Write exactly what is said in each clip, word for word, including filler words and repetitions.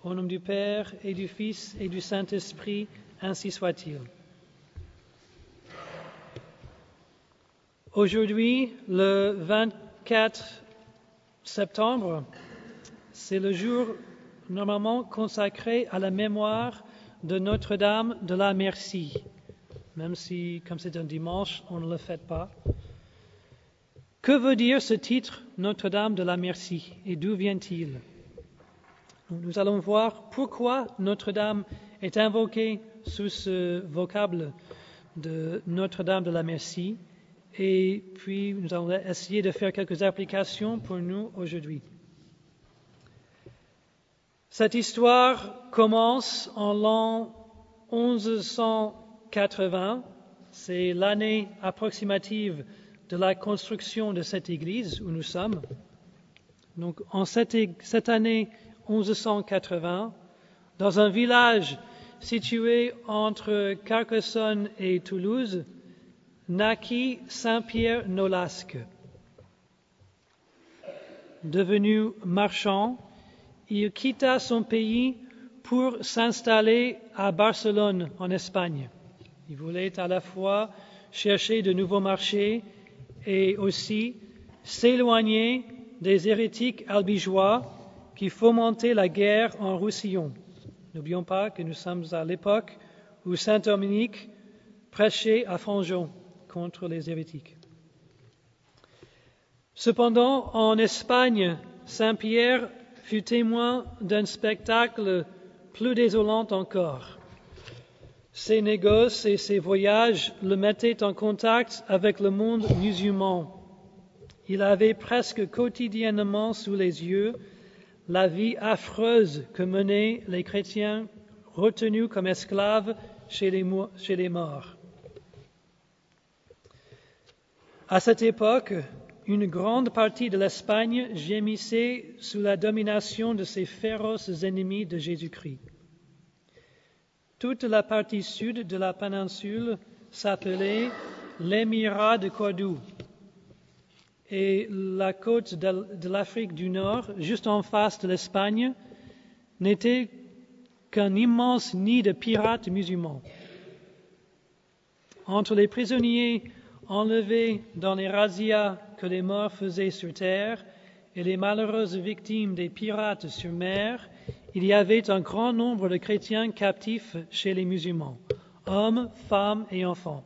Au nom du Père et du Fils et du Saint-Esprit, ainsi soit-il. Aujourd'hui, le vingt-quatre septembre, c'est le jour normalement consacré à la mémoire de Notre-Dame de la Merci, même si, comme c'est un dimanche, on ne le fête pas. Que veut dire ce titre, Notre-Dame de la Merci, et d'où vient-il? Nous allons voir pourquoi Notre-Dame est invoquée sous ce vocable de Notre-Dame de la Merci, et puis nous allons essayer de faire quelques applications pour nous aujourd'hui. Cette histoire commence en l'an onze cent quatre-vingts, c'est l'année approximative de la construction de cette église où nous sommes. Donc en cette, cette année onze cent quatre-vingts, dans un village situé entre Carcassonne et Toulouse, naquit Saint-Pierre Nolasque. Devenu marchand, il quitta son pays pour s'installer à Barcelone, en Espagne. Il voulait à la fois chercher de nouveaux marchés et aussi s'éloigner des hérétiques albigeois qui fomentaient la guerre en Roussillon. N'oublions pas que nous sommes à l'époque où saint Dominique prêchait à Fanjon contre les hérétiques. Cependant, en Espagne, Saint-Pierre fut témoin d'un spectacle plus désolant encore. Ses négoces et ses voyages le mettaient en contact avec le monde musulman. Il avait presque quotidiennement sous les yeux la vie affreuse que menaient les chrétiens retenus comme esclaves chez les, mo- chez les morts. À cette époque, une grande partie de l'Espagne gémissait sous la domination de ces féroces ennemis de Jésus-Christ. Toute la partie sud de la péninsule s'appelait l'émirat de Cordoue. Et la côte de, de l'Afrique du Nord, juste en face de l'Espagne, n'était qu'un immense nid de pirates musulmans. Entre les prisonniers enlevés dans les razzias que les morts faisaient sur terre et les malheureuses victimes des pirates sur mer, il y avait un grand nombre de chrétiens captifs chez les musulmans, hommes, femmes et enfants.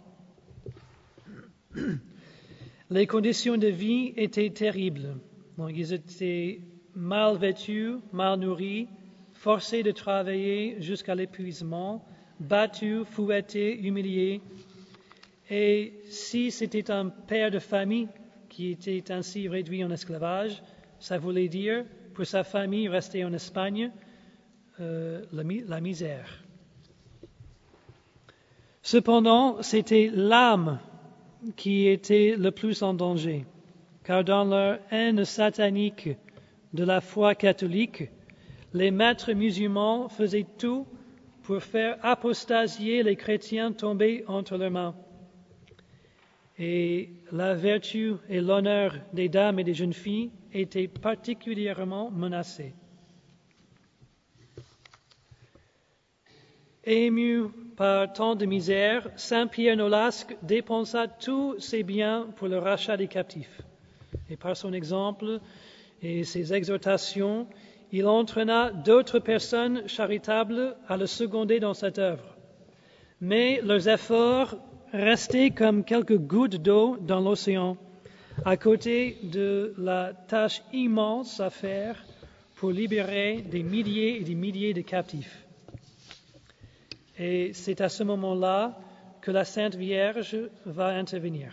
Les conditions de vie étaient terribles. Donc, ils étaient mal vêtus, mal nourris, forcés de travailler jusqu'à l'épuisement, battus, fouettés, humiliés. Et si c'était un père de famille qui était ainsi réduit en esclavage, ça voulait dire, pour sa famille restée en Espagne, euh, la, la misère. Cependant, c'était l'âme qui était le plus en danger, car dans leur haine satanique de la foi catholique, les maîtres musulmans faisaient tout pour faire apostasier les chrétiens tombés entre leurs mains. Et la vertu et l'honneur des dames et des jeunes filles étaient particulièrement menacés. Ému par tant de misère, Saint-Pierre Nolasque dépensa tous ses biens pour le rachat des captifs. Et par son exemple et ses exhortations, il entraîna d'autres personnes charitables à le seconder dans cette œuvre. Mais leurs efforts restaient comme quelques gouttes d'eau dans l'océan, à côté de la tâche immense à faire pour libérer des milliers et des milliers de captifs. Et c'est à ce moment-là que la Sainte Vierge va intervenir.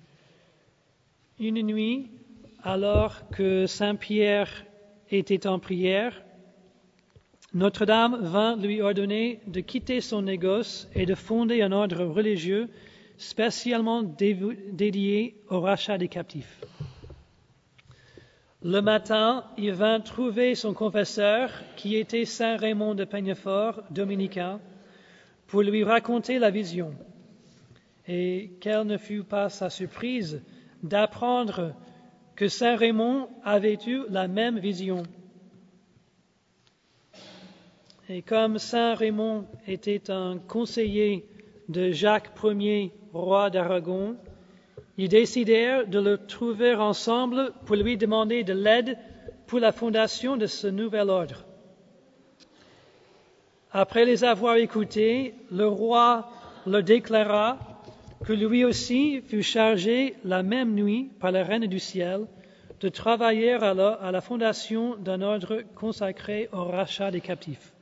Une nuit, alors que Saint Pierre était en prière, Notre-Dame vint lui ordonner de quitter son négoce et de fonder un ordre religieux spécialement dédié au rachat des captifs. Le matin, il vint trouver son confesseur, qui était Saint Raymond de Peñafort, dominicain, pour lui raconter la vision. Et quelle ne fut pas sa surprise d'apprendre que Saint Raymond avait eu la même vision. Et comme Saint Raymond était un conseiller de Jacques Ier, roi d'Aragon, ils décidèrent de le trouver ensemble pour lui demander de l'aide pour la fondation de ce nouvel ordre. Après les avoir écoutés, le roi leur déclara que lui aussi fut chargé la même nuit par la Reine du Ciel de travailler à la, à la fondation d'un ordre consacré au rachat des captifs.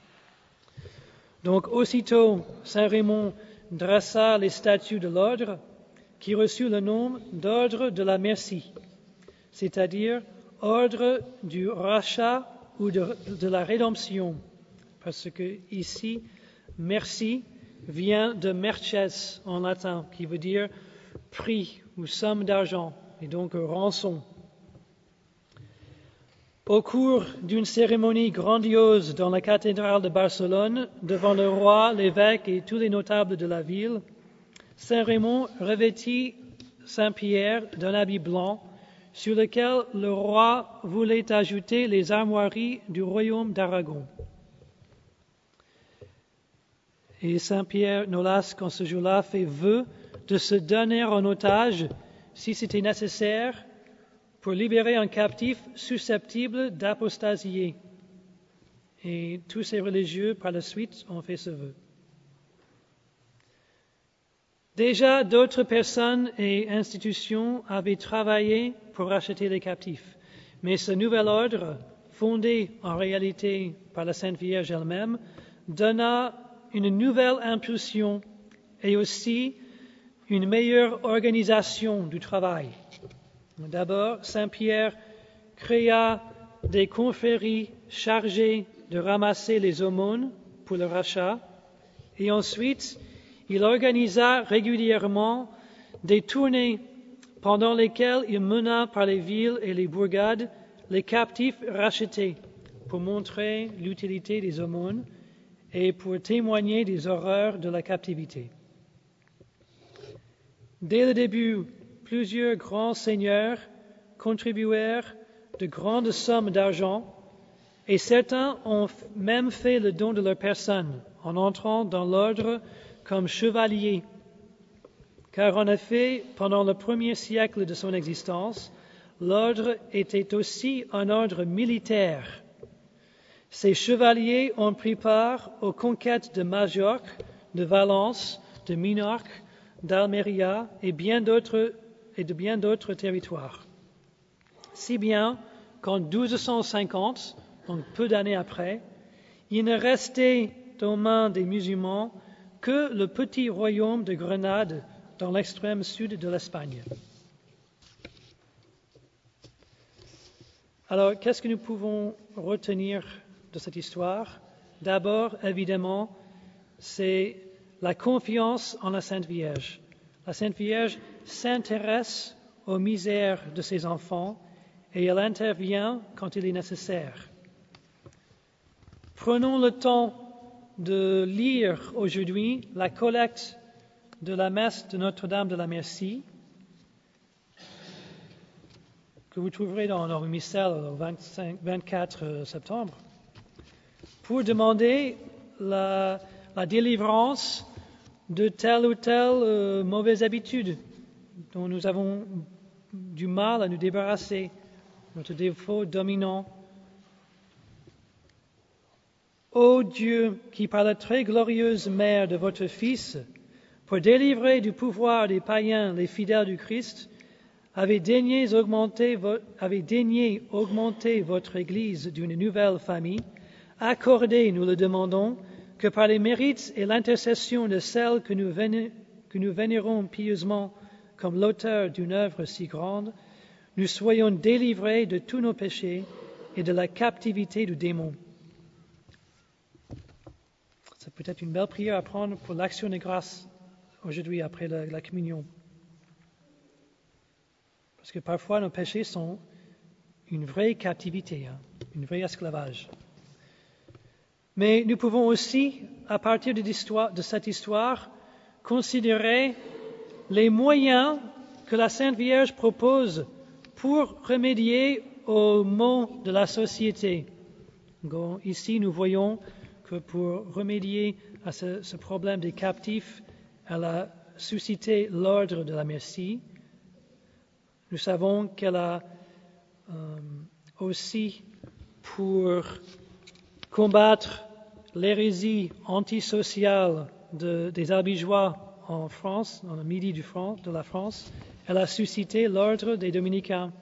Donc aussitôt, Saint Raymond dressa les statuts de l'ordre qui reçut le nom d'ordre de la merci, c'est-à-dire ordre du rachat ou de, de la rédemption, parce que ici, merci vient de merces en latin, qui veut dire prix ou somme d'argent, et donc rançon. Au cours d'une cérémonie grandiose dans la cathédrale de Barcelone, devant le roi, l'évêque et tous les notables de la ville, Saint Raymond revêtit Saint Pierre d'un habit blanc, sur lequel le roi voulait ajouter les armoiries du royaume d'Aragon. Et Saint Pierre Nolasque, en ce jour-là, fait vœu de se donner en otage, si c'était nécessaire, pour libérer un captif susceptible d'apostasier. Et tous ces religieux, par la suite, ont fait ce vœu. Déjà, d'autres personnes et institutions avaient travaillé pour racheter les captifs, mais ce nouvel ordre, fondé en réalité par la Sainte Vierge elle-même, donna une nouvelle impulsion et aussi une meilleure organisation du travail. D'abord, Saint Pierre créa des confréries chargées de ramasser les aumônes pour le rachat, et ensuite, il organisa régulièrement des tournées pendant lesquelles il mena par les villes et les bourgades les captifs rachetés pour montrer l'utilité des aumônes et pour témoigner des horreurs de la captivité. Dès le début, plusieurs grands seigneurs contribuèrent de grandes sommes d'argent et certains ont même fait le don de leur personne en entrant dans l'ordre comme chevaliers. Car en effet, pendant le premier siècle de son existence, l'ordre était aussi un ordre militaire. Ces chevaliers ont pris part aux conquêtes de Majorque, de Valence, de Minorque, d'Almeria et, bien d'autres, et de bien d'autres territoires. Si bien qu'en douze cent cinquante, donc peu d'années après, il ne restait aux mains des musulmans que le petit royaume de Grenade dans l'extrême sud de l'Espagne. Alors, qu'est-ce que nous pouvons retenir de cette histoire? D'abord, évidemment, c'est la confiance en la Sainte Vierge. La Sainte Vierge s'intéresse aux misères de ses enfants et elle intervient quand il est nécessaire. Prenons le temps de lire aujourd'hui la collecte de la messe de Notre-Dame de la Merci, que vous trouverez dans le missel le vingt-cinq, vingt-quatre septembre, pour demander la, la délivrance de telle ou telle euh, mauvaise habitude dont nous avons du mal à nous débarrasser, notre défaut dominant. Ô Dieu, qui par la très glorieuse mère de votre Fils, pour délivrer du pouvoir des païens les fidèles du Christ, avez daigné augmenter, vo- avez daigné augmenter votre Église d'une nouvelle famille, accordez, nous le demandons, que par les mérites et l'intercession de celle que nous, véné- que nous vénérons pieusement comme l'auteur d'une œuvre si grande, nous soyons délivrés de tous nos péchés et de la captivité du démon. C'est peut-être une belle prière à prendre pour l'action de grâce aujourd'hui après la, la communion. Parce que parfois nos péchés sont une vraie captivité, hein, une vraie esclavage. Mais nous pouvons aussi, à partir de, de cette histoire, considérer les moyens que la Sainte Vierge propose pour remédier aux maux de la société. Donc, ici, nous voyons que pour remédier à ce, ce problème des captifs, elle a suscité l'ordre de la merci. Nous savons qu'elle a euh, aussi, pour combattre l'hérésie antisociale de, des albigeois en France, dans le midi du front, de la France, elle a suscité l'ordre des dominicains.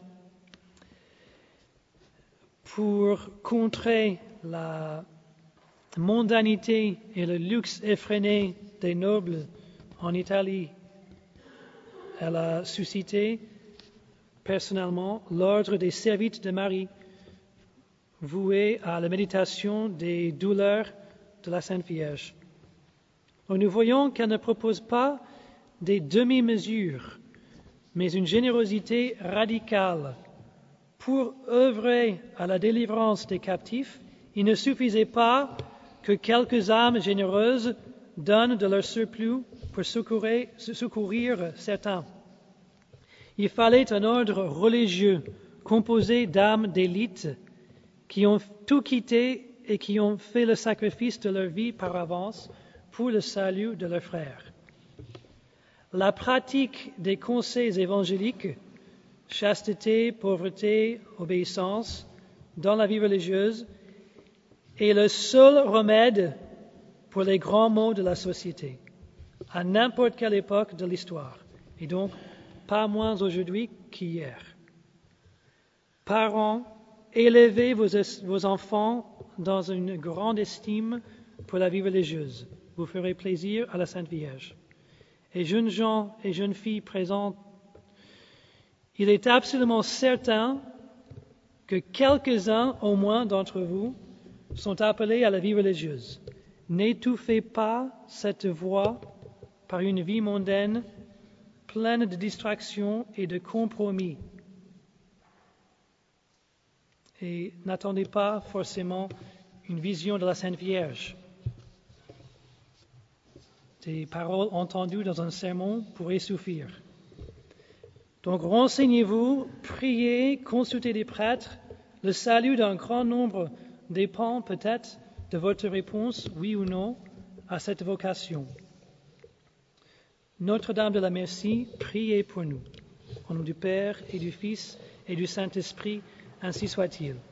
Pour contrer la mondanité et le luxe effréné des nobles en Italie, elle a suscité personnellement l'ordre des servites de Marie, voués à la méditation des douleurs de la Sainte Vierge. Donc nous voyons qu'elle ne propose pas des demi-mesures, mais une générosité radicale. Pour œuvrer à la délivrance des captifs, il ne suffisait pas que quelques âmes généreuses donnent de leur surplus pour secourir, secourir certains. Il fallait un ordre religieux composé d'âmes d'élite qui ont tout quitté et qui ont fait le sacrifice de leur vie par avance pour le salut de leurs frères. La pratique des conseils évangéliques, chasteté, pauvreté, obéissance, dans la vie religieuse, est le seul remède pour les grands maux de la société, à n'importe quelle époque de l'histoire, et donc pas moins aujourd'hui qu'hier. Parents, élevez vos, vos enfants dans une grande estime pour la vie religieuse. Vous ferez plaisir à la Sainte Vierge. Et jeunes gens et jeunes filles présentes, il est absolument certain que quelques-uns au moins d'entre vous sont appelés à la vie religieuse. N'étouffez pas cette voie par une vie mondaine pleine de distractions et de compromis. Et n'attendez pas forcément une vision de la Sainte Vierge. Des paroles entendues dans un sermon pourraient suffire. Donc renseignez-vous, priez, consultez des prêtres. Le salut d'un grand nombre dépend peut-être de votre réponse, oui ou non, à cette vocation. Notre-Dame de la Merci, priez pour nous. Au nom du Père et du Fils et du Saint-Esprit, ainsi soit-il.